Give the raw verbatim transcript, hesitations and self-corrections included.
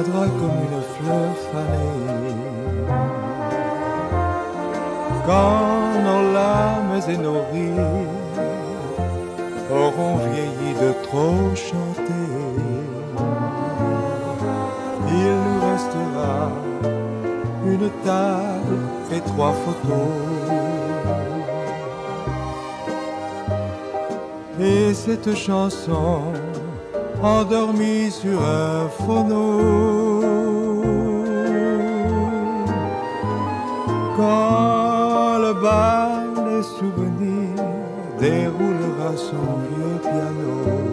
viendra comme une fleur fanée. Quand nos larmes et nos rires auront vieilli de trop chanter, il nous restera une table et trois photos. Et cette chanson endormie sur un phono. Quand le bal des souvenirs déroulera son vieux piano,